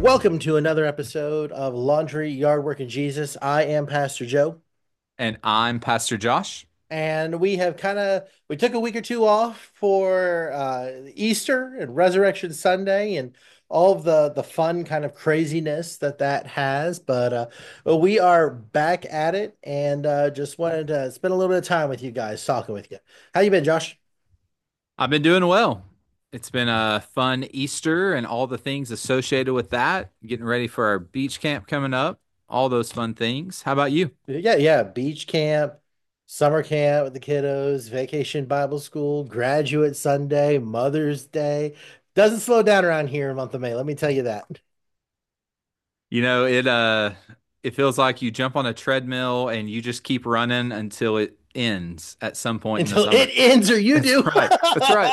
Welcome to another episode of Laundry, Yard Work, and Jesus. I am Pastor Joe, And I'm Pastor Josh. and we took a week or two off for Easter and Resurrection Sunday and all of the fun kind of craziness that has. But we are back at it, and just wanted to spend a little bit of time with you guys, talking with you. How you been, Josh? I've been doing well. It's been a fun Easter and all the things associated with that. Getting ready for our beach camp coming up, all those fun things. How about you? Yeah, yeah. Beach camp, summer camp with the kiddos, vacation Bible school, graduate Sunday, Mother's Day. Doesn't slow down around here in the month of May, let me tell you that. It feels like you jump on a treadmill and you just keep running until it ends at some point in the Until it summer. ends or you That's do. right. That's right.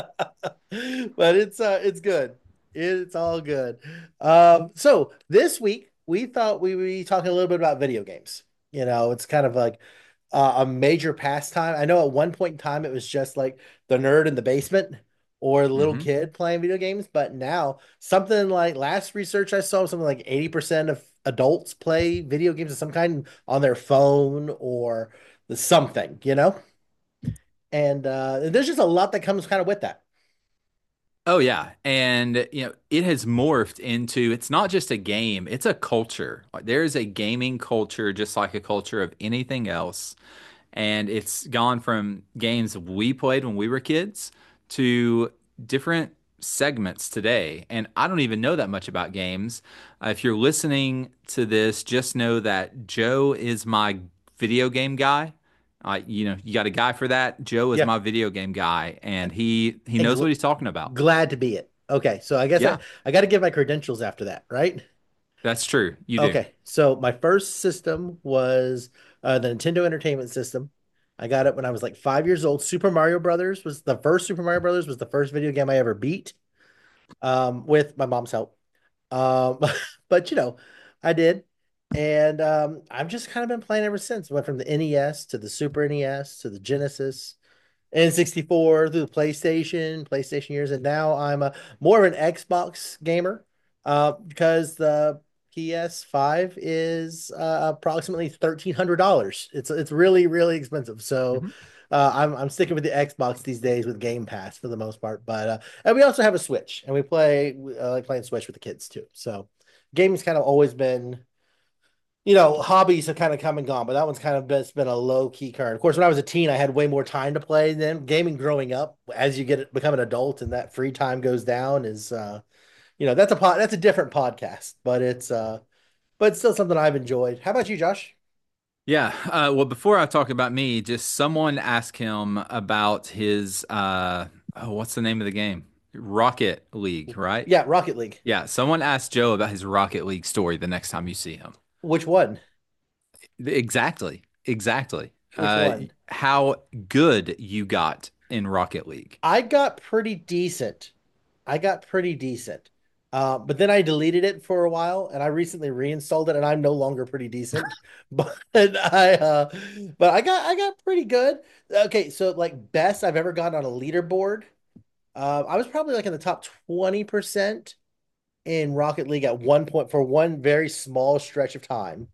But it's good. It's all good. So this week we thought we would be talking a little bit about video games. It's kind of like a major pastime. I know at one point in time it was just like the nerd in the basement or the little hmm kid playing video games, but now something like last research I saw, something like 80% of adults play video games of some kind on their phone or the something. And there's just a lot that comes kind of with that. Oh yeah. And it has morphed into it's not just a game, it's a culture. Like, there is a gaming culture just like a culture of anything else. And it's gone from games we played when we were kids to different segments today. And I don't even know that much about games. If you're listening to this, just know that Joe is my video game guy. You got a guy for that. Joe is Yeah, my video game guy, and he and knows what he's talking about. glad to be it. Okay, so I guess I Yeah, I got to give my credentials after that, right? that's true. You do. Okay, so my first system was the Nintendo Entertainment System. I got it when I was like 5 years old. Super Mario Brothers was the first Super Mario Brothers was the first video game I ever beat, with my mom's help. Um, but I did, and I've just kind of been playing ever since. Went from the NES to the Super NES to the Genesis, N64 through the PlayStation years, and now I'm a more of an Xbox gamer, because the PS5 is approximately $1,300. It's really really expensive. So Mhm. I'm sticking with the Xbox these days with Game Pass for the most part. But and we also have a Switch, and we like playing Switch with the kids too. So gaming's kind of always been, hobbies have kind of come and gone, but that one's kind of been a low key current. Of course, when I was a teen, I had way more time to play than gaming growing up. As you become an adult and that free time goes down, that's a different podcast, but it's still something I've enjoyed. How about you, Josh? Yeah. Well, before I talk about me, just someone ask him about his what's the name of the game? Rocket League, right? Yeah, Rocket League. Yeah. Someone ask Joe about his Rocket League story the next time you see him. Which one? Exactly. Exactly. Which one? How good you got in Rocket League. I got pretty decent. I got pretty decent. But then I deleted it for a while, and I recently reinstalled it, and I'm no longer pretty decent. I but I got pretty good. Okay, so like best I've ever gotten on a leaderboard. I was probably like in the top 20% in Rocket League at one point for one very small stretch of time.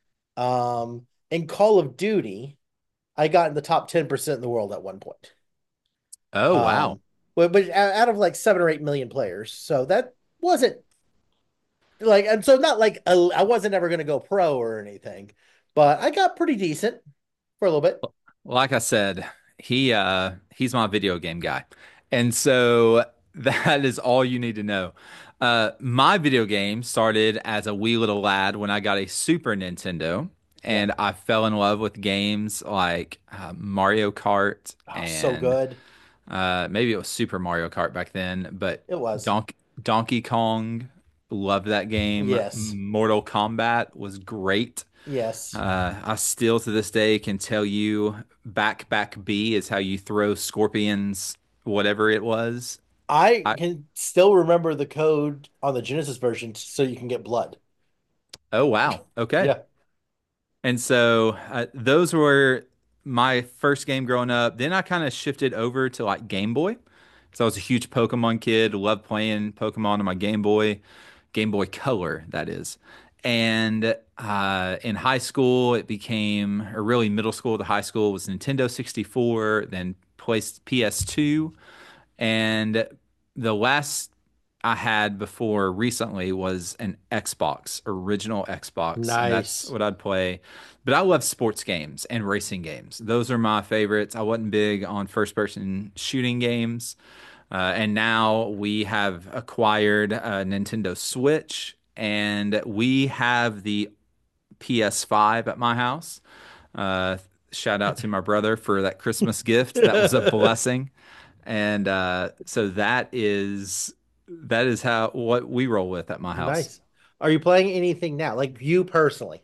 In Call of Duty, I got in the top 10% in the world at one point. Oh, wow. Um, but out of like 7 or 8 million players, so that wasn't like, and so not like I wasn't ever going to go pro or anything, but I got pretty decent for a little bit. Like I said, he's my video game guy. And so that is all you need to know. My video game started as a wee little lad when I got a Super Nintendo, Yeah. and I fell in love with games like Mario Kart Oh, so and good. maybe it was Super Mario Kart back then, but It was. Donkey Kong, loved that game. Yes. Mortal Kombat was great. Yes. I still to this day can tell you back B is how you throw scorpions, whatever it was. I I, can still remember the code on the Genesis version so you can get blood. oh wow. Okay. Yeah. And so those were my first game growing up. Then I kind of shifted over to like Game Boy. So I was a huge Pokemon kid, loved playing Pokemon on my Game Boy. Game Boy Color, that is. And in high school, it became, or really middle school to high school, was Nintendo 64, then placed PS2. And the last I had before recently was an Xbox, original Xbox, and that's Nice. what I'd play. But I love sports games and racing games. Those are my favorites. I wasn't big on first person shooting games. And now we have acquired a Nintendo Switch, and we have the PS5 at my house. Uh, Shout out to my brother for that Christmas gift. That was a blessing. And so that is how what we roll with at my house. Nice. Are you playing anything now? Like you personally?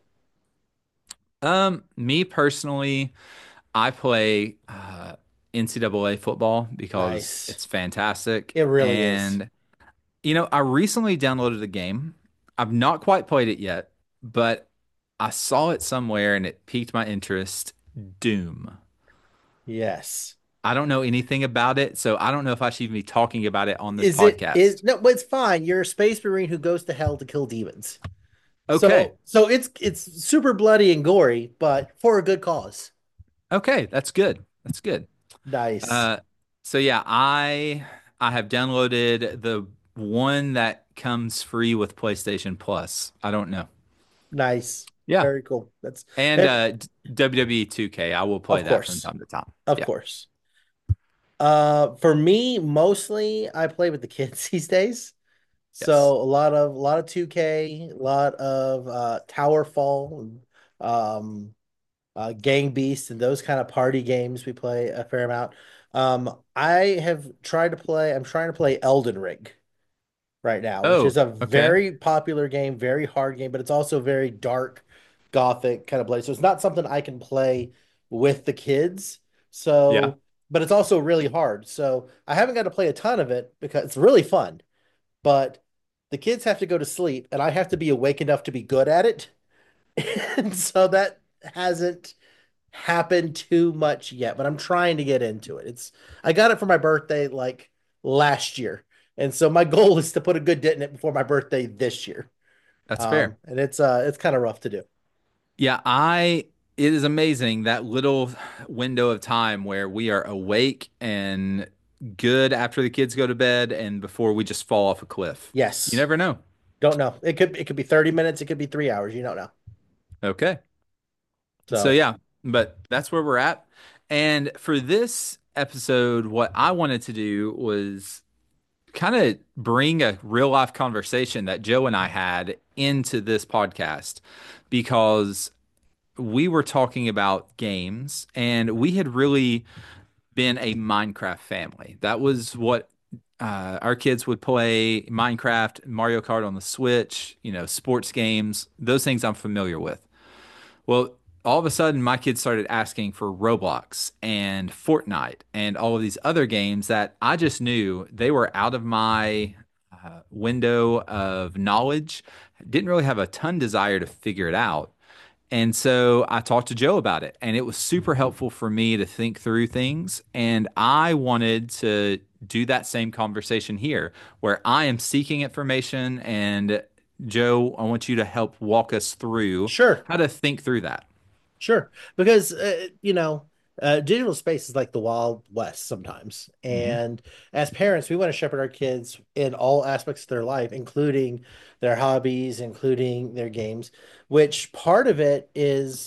Me personally, I play NCAA football because Nice. it's fantastic. It really is. And I recently downloaded the game. I've not quite played it yet, but I saw it somewhere and it piqued my interest. Doom. Yes. I don't know anything about it, so I don't know if I should even be talking about it on this Is it is podcast. no, but it's fine. You're a space marine who goes to hell to kill demons. Okay. So it's super bloody and gory, but for a good cause. Okay, that's good. That's good. Nice. Uh, so yeah, I have downloaded the one that comes free with PlayStation Plus. I don't know. Nice. Yeah, Very cool. That's and it, WWE 2K. I will play of that from course. time to time. Of Yeah. course. For me, mostly I play with the kids these days. Yes. So a lot of 2K, a lot of Tower Fall, um, Gang Beast, and those kind of party games we play a fair amount. I have tried to play. I'm trying to play Elden Ring right now, which is Oh, a okay. very popular game, very hard game, but it's also very dark, gothic kind of play. So it's not something I can play with the kids. Yeah, So, but it's also really hard. So I haven't got to play a ton of it because it's really fun, but the kids have to go to sleep and I have to be awake enough to be good at it. And so that hasn't happened too much yet, but I'm trying to get into it. I got it for my birthday like last year. And so my goal is to put a good dent in it before my birthday this year. that's fair. And it's kind of rough to do. Yeah, it is amazing that little window of time where we are awake and good after the kids go to bed and before we just fall off a cliff. You Yes. never know. Don't know. It could be 30 minutes, it could be 3 hours. You don't know. Okay. So So yeah, but that's where we're at. And for this episode, what I wanted to do was kind of bring a real life conversation that Joe and I had into this podcast because we were talking about games and we had really been a Minecraft family. That was what our kids would play Minecraft, Mario Kart on the Switch, sports games, those things I'm familiar with. Well, all of a sudden, my kids started asking for Roblox and Fortnite and all of these other games that I just knew they were out of my window of knowledge. Didn't really have a ton desire to figure it out. And so I talked to Joe about it, and it was super helpful for me to think through things. And I wanted to do that same conversation here, where I am seeking information. And Joe, I want you to help walk us through sure. how to think through that. Sure, because digital space is like the Wild West sometimes, Hmm. and as parents, we want to shepherd our kids in all aspects of their life, including their hobbies, including their games. Which part of it is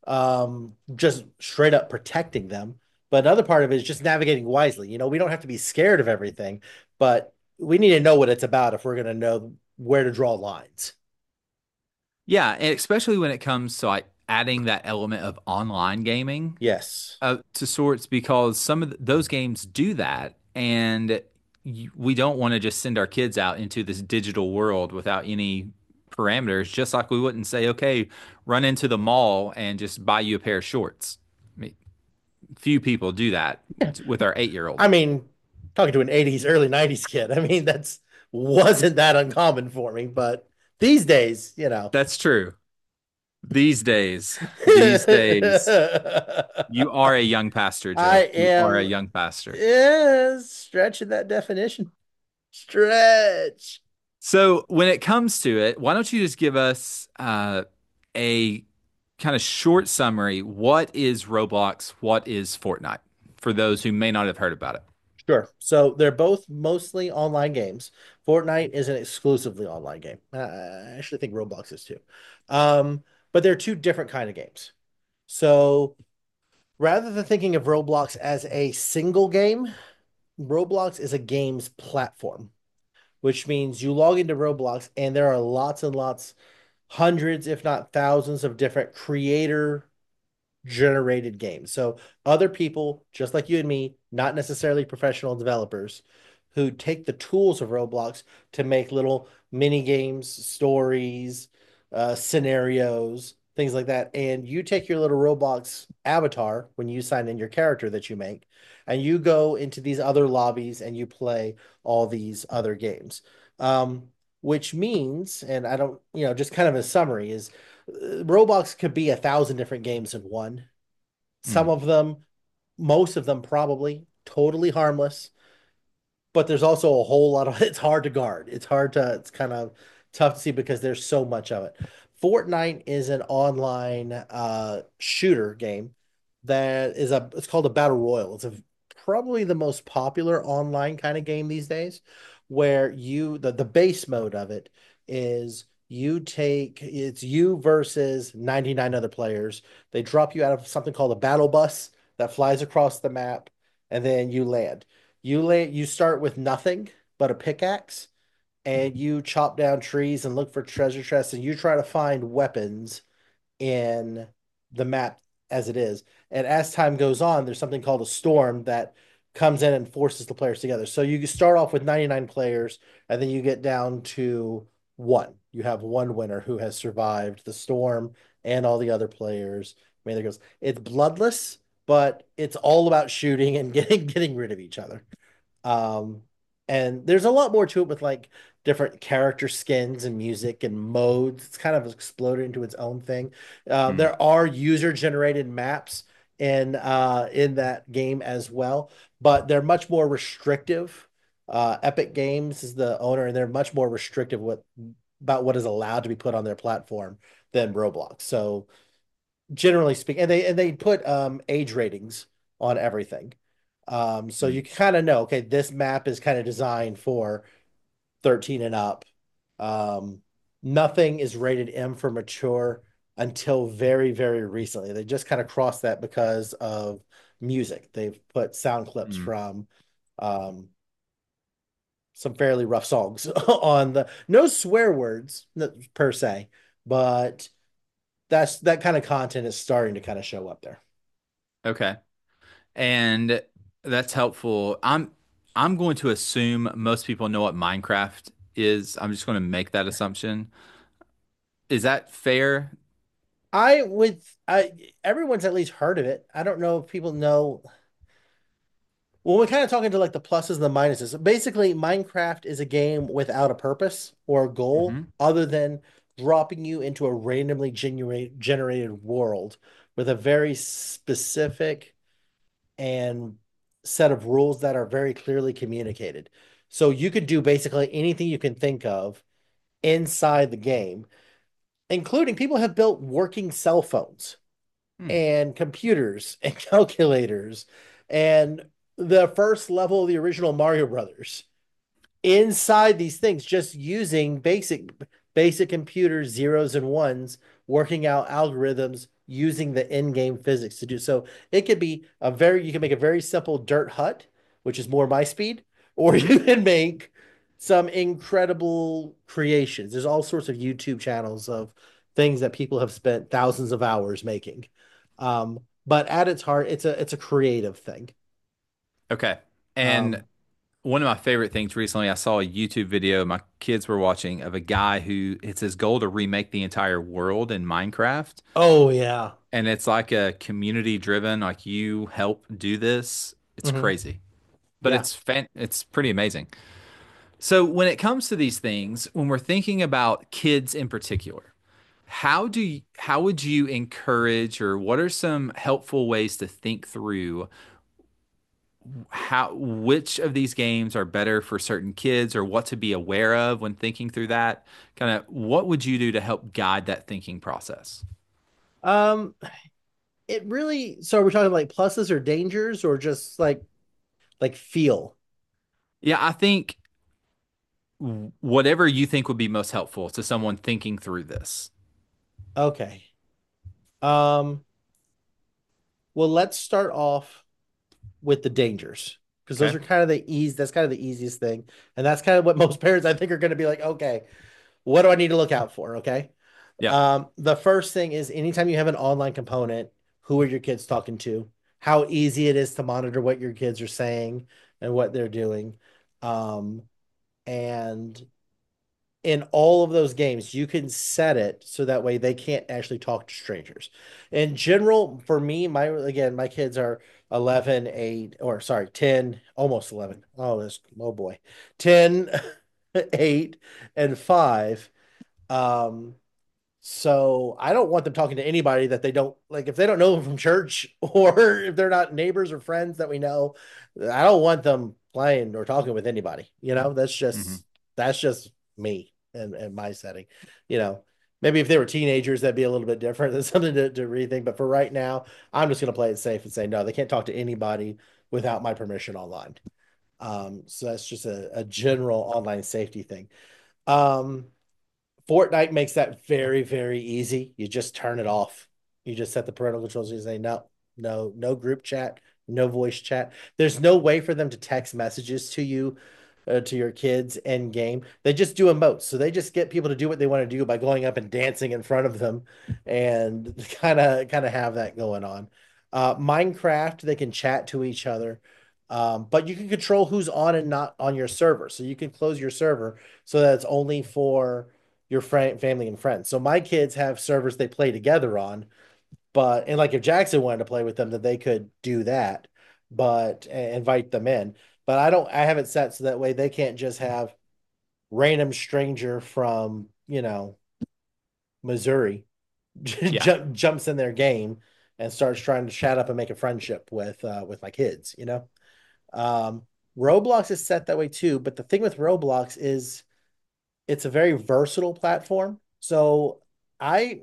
just straight up protecting them, but another part of it is just navigating wisely. We don't have to be scared of everything, but we need to know what it's about if we're going to know where to draw lines. Yeah, and especially when it comes to like adding that element of online gaming Yes. to sorts, because some of those games do that, and we don't want to just send our kids out into this digital world without any parameters. Just like we wouldn't say, okay, run into the mall and just buy you a pair of shorts. I mean, few people do that with our 8-year-old. I mean, talking to an 80s, early 90s kid, I mean, that's wasn't that uncommon for me, but these days, That's true. These days, you are a young pastor, I Joe. You are a am, young pastor. yeah, stretching that definition. Stretch. So when it comes to it, why don't you just give us a kind of short summary? What is Roblox? What is Fortnite? For those who may not have heard about it. Sure. So they're both mostly online games. Fortnite is an exclusively online game. I actually think Roblox is too. But they're two different kind of games. So rather than thinking of Roblox as a single game, Roblox is a games platform, which means you log into Roblox and there are lots and lots, hundreds, if not thousands, of different creator generated games. So other people, just like you and me, not necessarily professional developers, who take the tools of Roblox to make little mini games, stories, scenarios, things like that. And you take your little Roblox avatar when you sign in your character that you make, and you go into these other lobbies and you play all these other games. Which means, and I don't, just kind of a summary is Roblox could be 1,000 different games in one. Some Mm, of them, most of them probably totally harmless, but there's also a whole lot of it's hard to guard. It's kind of tough to see because there's so much of it. Fortnite is an online shooter game that is it's called a battle royal. It's probably the most popular online kind of game these days, where the base mode of it is it's you versus 99 other players. They drop you out of something called a battle bus that flies across the map, and then you land. You start with nothing but a pickaxe, and you chop down trees and look for treasure chests, and you try to find weapons in the map as it is. And as time goes on, there's something called a storm that comes in and forces the players together. So you start off with 99 players, and then you get down to one. You have one winner who has survived the storm and all the other players. I mean, there goes. It's bloodless, but it's all about shooting and getting rid of each other. Um, and there's a lot more to it with like different character skins and music and modes. It's kind of exploded into its own thing. mm, There are user generated maps in that game as well, but they're much more restrictive. Epic Games is the owner, and they're much more restrictive about what is allowed to be put on their platform than Roblox. So generally speaking, and they put age ratings on everything. So mm, you kind of know, okay, this map is kind of designed for 13 and up. Um, Nothing is rated M for mature until very, very recently. They just kind of crossed that because of music. They've put sound clips mm. from um, some fairly rough songs on the no swear words per se, but that kind of content is starting to kind of show up there. Okay. And that's helpful. I'm going to assume most people know what Minecraft is. I'm just going to make that assumption. Is that fair? I everyone's at least heard of it. I don't know if people know. Well, we're kind of talking to like the pluses and the minuses. Basically, Minecraft is a game without a purpose or a goal Hmm. other than dropping you into a randomly generated world with a very specific and set of rules that are very clearly communicated. So you could do basically anything you can think of inside the game, including people have built working cell phones Hmm. and computers and calculators and the first level of the original Mario Brothers inside these things, just using basic computer zeros and ones, working out algorithms using the in-game physics to do so. It could be you can make a very simple dirt hut, which is more my speed, or you can make some incredible creations. There's all sorts of YouTube channels of things that people have spent thousands of hours making. But at its heart, it's a creative thing. Okay. And Um, one of my favorite things recently, I saw a YouTube video my kids were watching of a guy who it's his goal to remake the entire world in Minecraft. oh yeah. And it's like a community driven, like you help do this. It's Hmm. crazy, but Yeah. it's pretty amazing. So when it comes to these things, when we're thinking about kids in particular, how would you encourage or what are some helpful ways to think through how which of these games are better for certain kids or what to be aware of when thinking through that? Kind of what would you do to help guide that thinking process? Um, it really, so are we talking like pluses or dangers or just like feel? Yeah, I think whatever you think would be most helpful to someone thinking through this. Okay. Um, well, let's start off with the dangers because those Okay. are kind of the ease. That's kind of the easiest thing, and that's kind of what most parents I think are going to be like. Okay, what do I need to look out for? Okay. Yeah. The first thing is anytime you have an online component, who are your kids talking to? How easy it is to monitor what your kids are saying and what they're doing. Um, and in all of those games, you can set it so that way they can't actually talk to strangers. In general, for me, my kids are 11, 8, or sorry, 10, almost 11. Oh boy. 10, 8, and 5. Um, so I don't want them talking to anybody that they don't like if they don't know them from church or if they're not neighbors or friends that we know. I don't want them playing or talking with anybody. Hmm. That's just me and my setting. You know, maybe if they were teenagers, that'd be a little bit different. That's something to rethink. But for right now, I'm just gonna play it safe and say no, they can't talk to anybody without my permission online. So that's just a general online safety thing. Um, Fortnite makes that very, very easy. You just turn it off. You just set the parental controls and you say, no, no, no group chat, no voice chat. There's no way for them to text messages to you, to your kids in game. They just do emotes. So they just get people to do what they want to do by going up and dancing in front of them and kind of have that going on. Minecraft, they can chat to each other. But you can control who's on and not on your server. So you can close your server so that it's only for your family and friends. So my kids have servers they play together on, but and like if Jackson wanted to play with them, that they could do that, but invite them in. But I have it set so that way they can't just have random stranger from, Missouri Yeah. jumps in their game and starts trying to chat up and make a friendship with my kids. Um, Roblox is set that way too, but the thing with Roblox is it's a very versatile platform. So I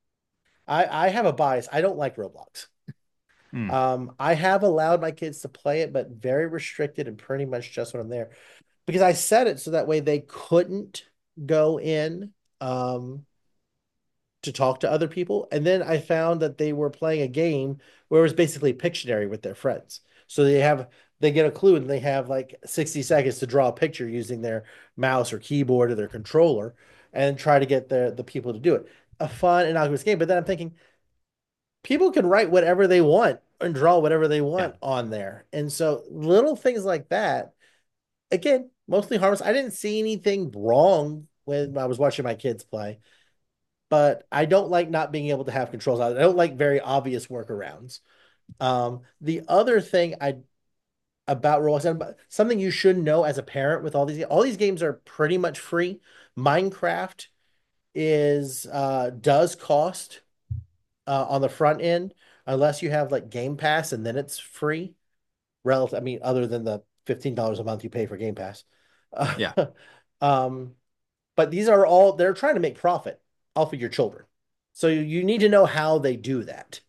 I have a bias. I don't like Roblox. Hmm. I have allowed my kids to play it, but very restricted and pretty much just when I'm there because I set it so that way they couldn't go in um, to talk to other people. And then I found that they were playing a game where it was basically Pictionary with their friends. So they get a clue and they have like 60 seconds to draw a picture using their mouse or keyboard or their controller and try to get the people to do it. A fun, innocuous game. But then I'm thinking, people can write whatever they want and draw whatever they Yeah. want on there. And so little things like that, again, mostly harmless. I didn't see anything wrong when I was watching my kids play, but I don't like not being able to have controls on it. I don't like very obvious workarounds. The other thing I about Roblox, and something you should know as a parent with all these games are pretty much free. Minecraft is does cost on the front end unless you have like Game Pass and then it's free. Relative, I mean, other than the $15 a month you pay for Game Pass. Uh, Yeah. um, but these are all they're trying to make profit off of your children. So you need to know how they do that.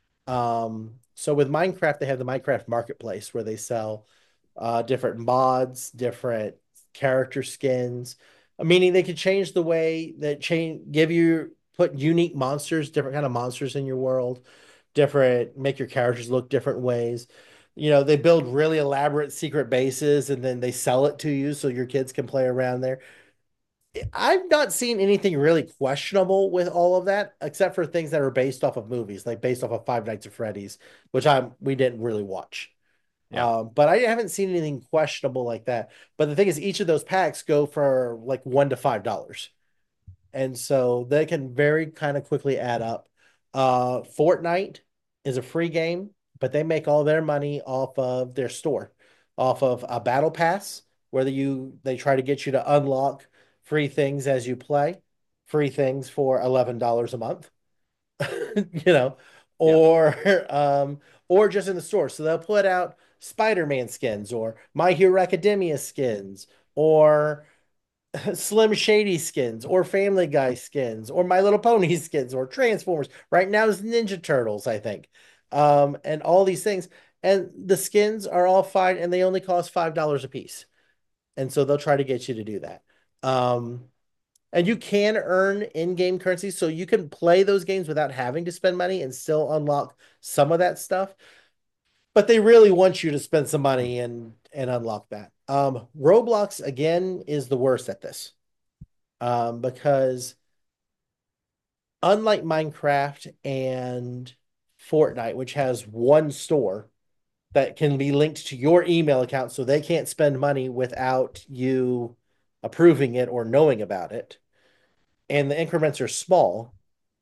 So with Minecraft, they have the Minecraft Marketplace where they sell different mods, different character skins, meaning they could change the way that put unique monsters, different kind of monsters in your world, make your characters look different ways. They build really elaborate secret bases and then they sell it to you so your kids can play around there. I've not seen anything really questionable with all of that, except for things that are based off of movies, like based off of Five Nights at Freddy's, which we didn't really watch. Yeah. But I haven't seen anything questionable like that. But the thing is, each of those packs go for like $1 to $5. And so they can very kind of quickly add up. Fortnite is a free game, but they make all their money off of their store, off of a battle pass, where they try to get you to unlock free things as you play, free things for $11 a month, you know, Yeah. or um, or just in the store. So they'll put out Spider-Man skins or My Hero Academia skins or Slim Shady skins or Family Guy skins or My Little Pony skins or Transformers. Right now is Ninja Turtles, I think. And all these things. And the skins are all fine and they only cost $5 a piece. And so they'll try to get you to do that. Um, and you can earn in-game currency, so you can play those games without having to spend money and still unlock some of that stuff. But they really want you to spend some money and unlock that. Roblox again is the worst at this, because unlike Minecraft and Fortnite, which has one store that can be linked to your email account, so they can't spend money without you approving it or knowing about it, and the increments are small.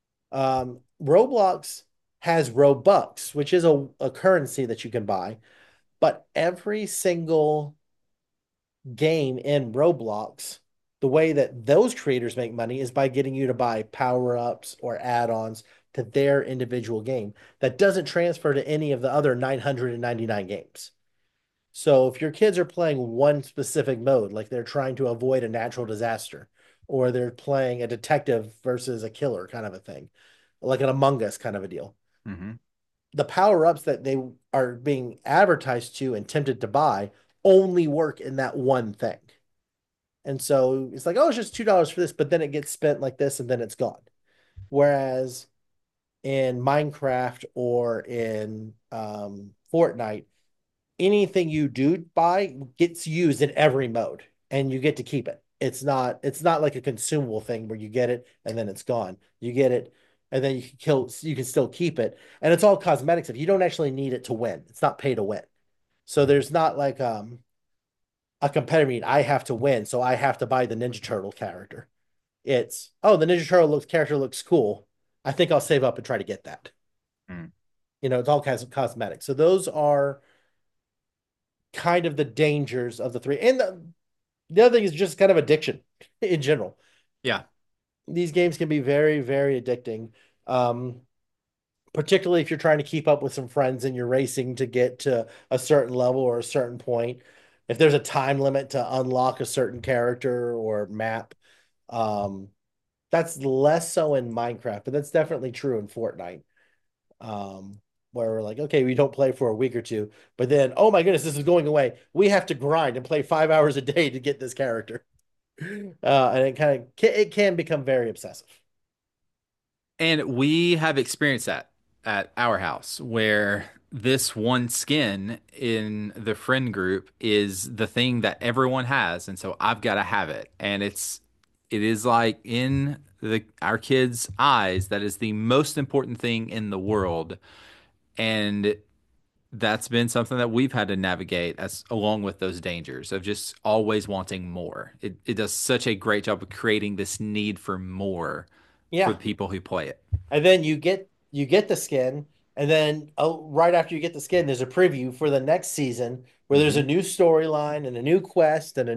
Roblox has Robux, which is a currency that you can buy, but every single game in Roblox, the way that those creators make money is by getting you to buy power-ups or add-ons to their individual game. That doesn't transfer to any of the other 999 games. So if your kids are playing one specific mode, like they're trying to avoid a natural disaster, or they're playing a detective versus a killer kind of a thing, like an Among Us kind of a deal, Hmm. the power-ups that they are being advertised to and tempted to buy only work in that one thing. And so it's like, oh, it's just $2 for this, but then it gets spent like this and then it's gone. Whereas in Minecraft or in Fortnite, anything you do buy gets used in every mode and you get to keep it. It's not like a consumable thing where you get it and then it's gone. You get it and then you can still keep it. And it's all cosmetic stuff. You don't actually need it to win. It's not pay to win. So there's not like a competitor mean I have to win, so I have to buy the Ninja Turtle character. It's oh, the Ninja Turtle character looks cool. I think I'll save up and try to get that. Mm. It's all kinds of cosmetic. So those are kind of the dangers of the three. And the other thing is just kind of addiction in general. Yeah. These games can be very, very addicting. Um, Particularly if you're trying to keep up with some friends and you're racing to get to a certain level or a certain point. If there's a time limit to unlock a certain character or map, um, that's less so in Minecraft, but that's definitely true in Fortnite. Um, where we're like, okay, we don't play for a week or two, but then, oh my goodness, this is going away. We have to grind and play 5 hours a day to get this character. And it can become very obsessive. And we have experienced that at our house where this one skin in the friend group is the thing that everyone has, and so I've got to have it. And it is like in the our kids' eyes, that is the most important thing in the world. And that's been something that we've had to navigate as along with those dangers of just always wanting more. It does such a great job of creating this need for more for Yeah. the people who play it. And then you get the skin, and then right after you get the skin, there's a preview for the next season where there's a Hmm. new storyline and a new quest and a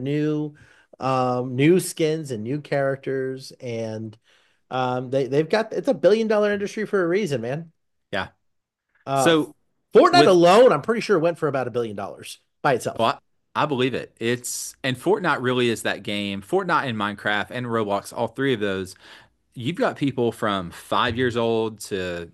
new skins and new characters and they've got it's a billion-dollar industry for a reason, man. Yeah. Uh, So Fortnite with alone, I'm pretty sure went for about $1 billion by itself. well, I believe it. It's and Fortnite really is that game. Fortnite and Minecraft and Roblox, all three of those, you've got people from 5 years old to,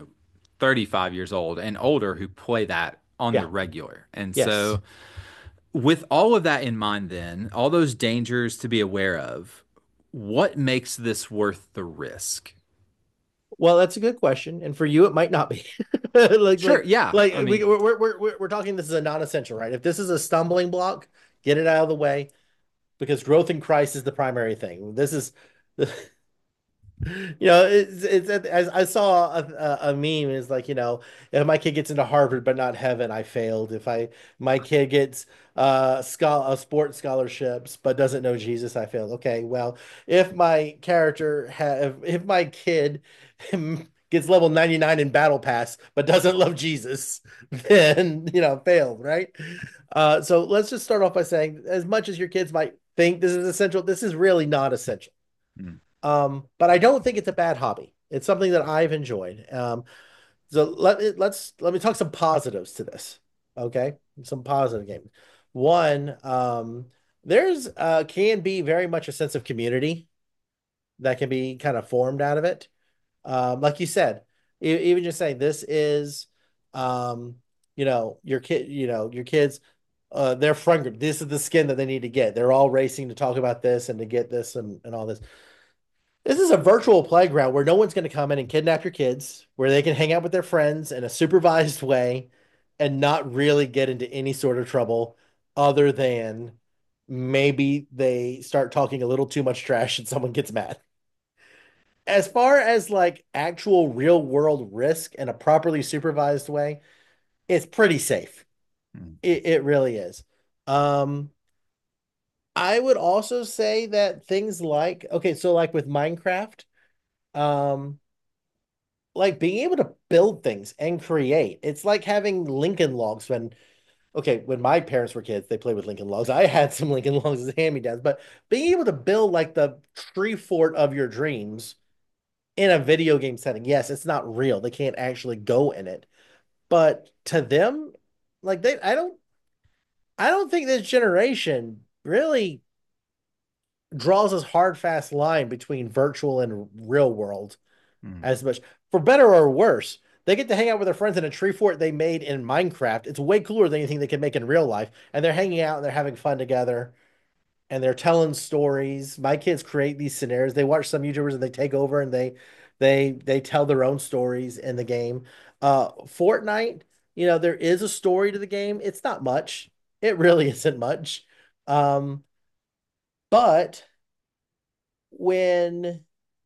35 years old and older who play that on the Yeah. regular. And Yes. so with all of that in mind, then, all those dangers to be aware of, what makes this worth the risk? Well, that's a good question, and for you, it might not be. like Sure, like yeah. like I we mean, we're talking. This is a non-essential, right? If this is a stumbling block, get it out of the way because growth in Christ is the primary thing. This is it's as I saw a meme is like, if my kid gets into Harvard but not heaven, I failed. If my kid gets sports scholarships but doesn't know Jesus, I failed. Okay, well, if my kid gets level 99 in Battle Pass but doesn't love Jesus, then failed, right? So let's just start off by saying, as much as your kids might think this is essential, this is really not essential. mm, But I don't think it's a bad hobby. It's something that I've enjoyed. So let me talk some positives to this. Okay, some positive games. One, there's can be very much a sense of community that can be kind of formed out of it. Like you said, even just saying this is, um, your kids, their friend group. This is the skin that they need to get. They're all racing to talk about this and to get this and all this. This is a virtual playground where no one's going to come in and kidnap your kids, where they can hang out with their friends in a supervised way and not really get into any sort of trouble other than maybe they start talking a little too much trash and someone gets mad. As far as like actual real world risk in a properly supervised way, it's pretty safe. Mm. It really is. Um, I would also say that things like, okay, so like with Minecraft, um, like being able to build things and create. It's like having Lincoln Logs when my parents were kids, they played with Lincoln Logs. I had some Lincoln Logs as hand-me-downs, but being able to build like the tree fort of your dreams in a video game setting, yes, it's not real. They can't actually go in it. But to them, like I don't think this generation really draws this hard fast line between virtual and real world Mm. as much. For better or worse, they get to hang out with their friends in a tree fort they made in Minecraft. It's way cooler than anything they can make in real life. And they're hanging out and they're having fun together and they're telling stories. My kids create these scenarios. They watch some YouTubers and they take over and they tell their own stories in the game. Fortnite, there is a story to the game. It's not much. It really isn't much. Um, but when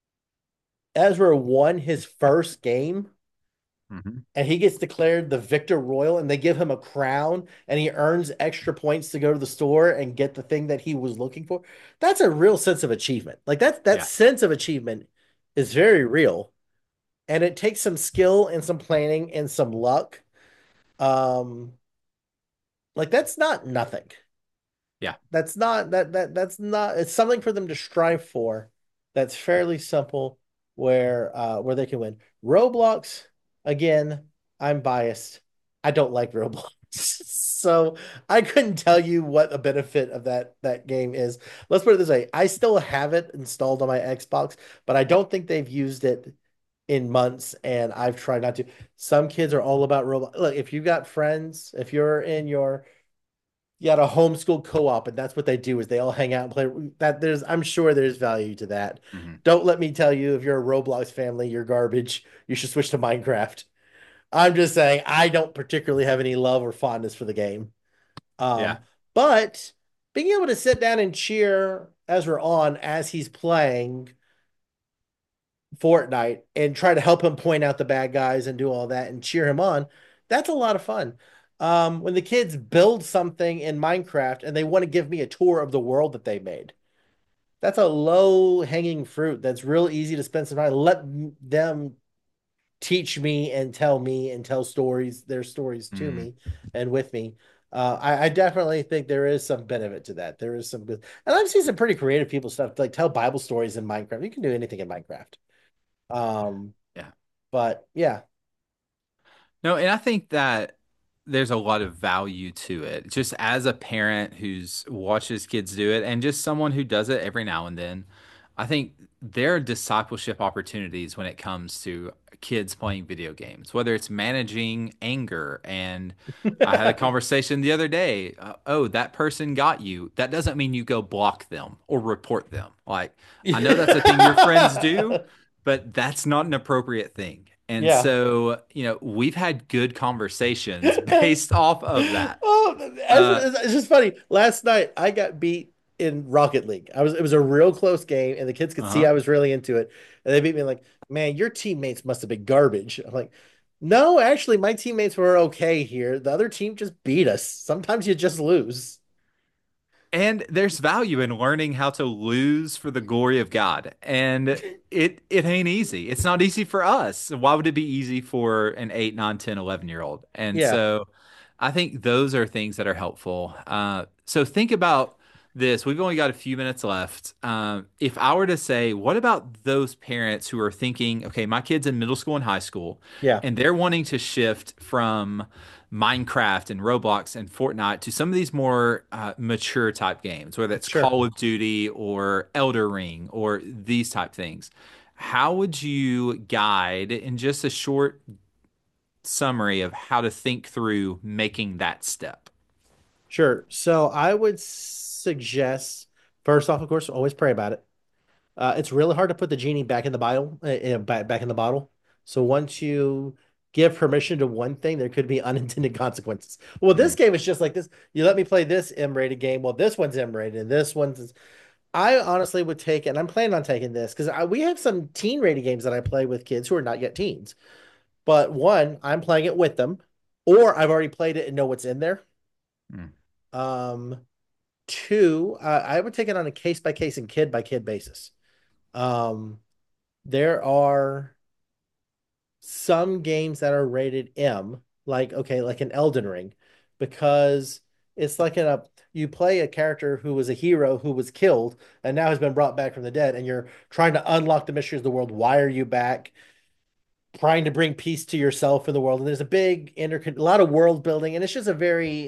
Ezra won his first game, Mhm. and he gets declared the victor royal and they give him a crown and he earns extra points to go to the store and get the thing that he was looking for. That's a real sense of achievement. Like that Yeah. sense of achievement is very real and it takes some skill and some planning and some luck. um like that's not nothing. Yeah. That's not it's something for them to strive for. That's fairly simple where they can win. Roblox, again, I'm biased. I don't like Roblox. So I couldn't tell you what a benefit of that game is. Let's put it this way. I still have it installed on my Xbox, but I don't think they've used it in months and I've tried not to. Some kids are all about Roblox. Look, if you've got friends, if you're in your you got a homeschool co-op and that's what they do is they all hang out and play that. I'm sure there's value to that. Mhm. Don't let me tell you if you're a Roblox family you're garbage, you should switch to Minecraft. I'm just saying I don't particularly have any love or fondness for the game. Yeah. But being able to sit down and cheer Ezra on as he's playing Fortnite and try to help him point out the bad guys and do all that and cheer him on, that's a lot of fun. When the kids build something in Minecraft and they want to give me a tour of the world that they made, that's a low hanging fruit that's real easy to spend some time. Let them teach me and tell stories, their stories to Mm. me and with me. I definitely think there is some benefit to that. There is some good, and I've seen some pretty creative people stuff like tell Bible stories in Minecraft. You can do anything in Minecraft. Um, Yeah. but yeah. No, and I think that there's a lot of value to it. Just as a parent who's watches kids do it and just someone who does it every now and then, I think there are discipleship opportunities when it comes to kids playing video games, whether it's managing anger. And I had a conversation the other day. Oh, that person got you. That doesn't mean you go block them or report them. Like, I know that's a thing your friends do, but that's not an appropriate thing. And Yeah. so, we've had good conversations based off of that. Oh, Uh, it's just funny. Last night I got beat in Rocket League. It was a real close game, and the kids could see uh-huh. I was really into it. And they beat me like, man, your teammates must have been garbage. I'm like, no, actually, my teammates were okay here. The other team just beat us. Sometimes you just lose. And there's value in learning how to lose for the glory of God. And it ain't easy. It's not easy for us. Why would it be easy for an 8, 9, 10, 11 year old? And Yeah. so I think those are things that are helpful. So think about this. We've only got a few minutes left. If I were to say, what about those parents who are thinking, okay, my kid's in middle school and high school, Yeah, and they're wanting to shift from Minecraft and Roblox and Fortnite to some of these more mature type games, whether it's sure. Call of Duty or Elder Ring or these type things. How would you guide in just a short summary of how to think through making that step? Sure. So I would suggest, first off, of course, always pray about it. It's really hard to put the genie back in the bottle, back in the bottle. So once you give permission to one thing, there could be unintended consequences. Well, this Mm, game is just like this. You let me play this M-rated game. Well, this one's M-rated, and this one's. I honestly would take, and I'm planning on taking this because we have some teen-rated games that I play with kids who are not yet teens. But one, I'm playing it with them, or I've already played it and know what's in there. mm. Um, Two, I would take it on a case by case and kid by kid basis. Um, there are some games that are rated M, like okay, like an Elden Ring, because it's like you play a character who was a hero who was killed and now has been brought back from the dead, and you're trying to unlock the mysteries of the world. Why are you back? Trying to bring peace to yourself and the world. And there's a a lot of world building, and it's just a very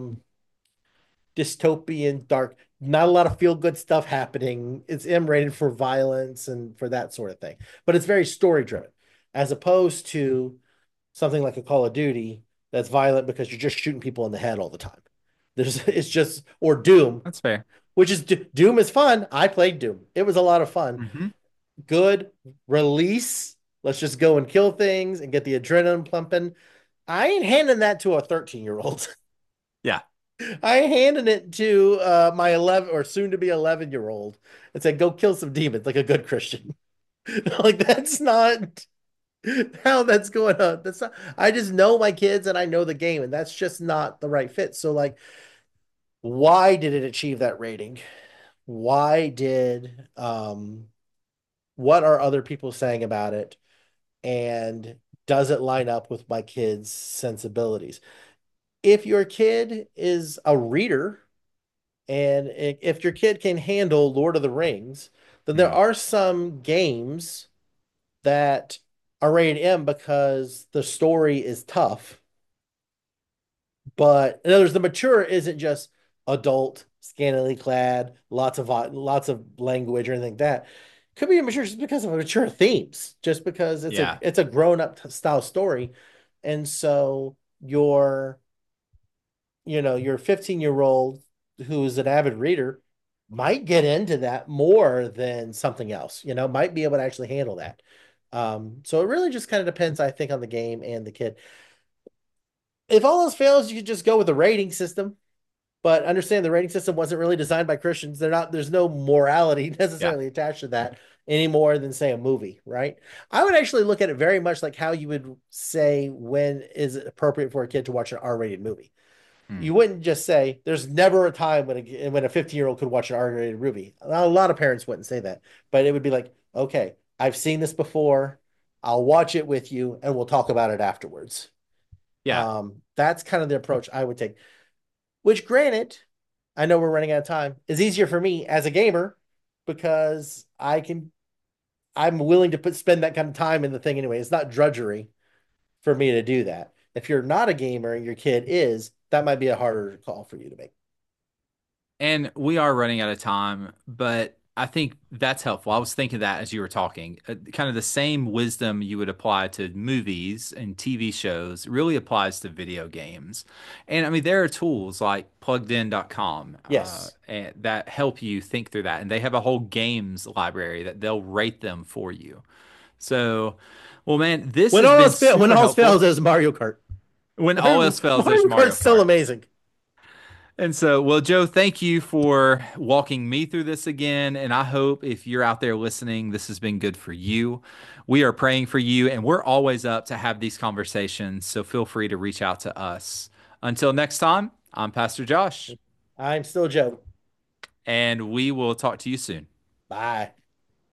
dystopian, dark, not a lot of feel good stuff happening. It's M rated for violence and for that sort of thing, but it's very story driven, as opposed to something like a Call of Duty that's violent because you're just shooting people in the head all the time. It's just, or Doom, That's fair. which is Doom is fun. I played Doom. It was a lot of fun. Hmm. Good release. Let's just go and kill things and get the adrenaline pumping. I ain't handing that to a 13-year-old. Yeah. I handed it to my 11 or soon to be 11-year-old and said, go kill some demons like a good Christian. Like, that's not how that's going on. That's not, I just know my kids and I know the game, and that's just not the right fit. So, like, why did it achieve that rating? Why did, what are other people saying about it? And does it line up with my kids' sensibilities? If your kid is a reader, and if your kid can handle Lord of the Rings, then there Mm. are some games that are rated M because the story is tough. But in other words, the mature isn't just adult, scantily clad, lots of language or anything like that. Could be mature just because of mature themes, just because Yeah. it's a grown up style story, and so your 15-year-old who's an avid reader might get into that more than something else, might be able to actually handle that. So it really just kind of depends, I think, on the game and the kid. If all else fails, you could just go with the rating system, but understand the rating system wasn't really designed by Christians. There's no morality Yeah. necessarily attached to that any more than, say, a movie, right? I would actually look at it very much like how you would say when is it appropriate for a kid to watch an R-rated movie. Mm. You wouldn't just say there's never a time when a 15-year-old could watch an R-rated movie. A lot of parents wouldn't say that, but it would be like, okay, I've seen this before. I'll watch it with you and we'll talk about it afterwards. Yeah. That's kind of the approach I would take. Which, granted, I know we're running out of time, is easier for me as a gamer because I'm willing to spend that kind of time in the thing anyway. It's not drudgery for me to do that. If you're not a gamer and your kid is, that might be a harder call for you to make. And we are running out of time, but I think that's helpful. I was thinking that as you were talking, kind of the same wisdom you would apply to movies and TV shows really applies to video games. And I mean, there are tools like pluggedin.com Yes. and that help you think through that. And they have a whole games library that they'll rate them for you. So, well, man, this has been When super all else fails, helpful. is Mario Kart. When all else fails, there's Mario Mario Kart's still Kart. amazing. And so, well, Joe, thank you for walking me through this again. And I hope if you're out there listening, this has been good for you. We are praying for you, and we're always up to have these conversations. So feel free to reach out to us. Until next time, I'm Pastor Josh, I'm still Joe. and we will talk to you soon. Bye.